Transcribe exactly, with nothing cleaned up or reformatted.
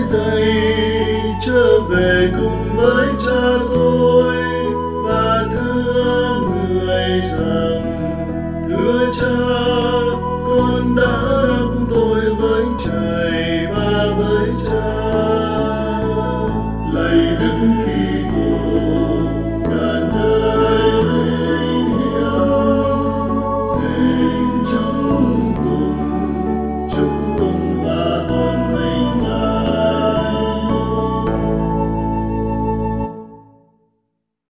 dậy trở về cùng với cha tôi và thưa người rằng: thưa cha, con đã đắc tội với trời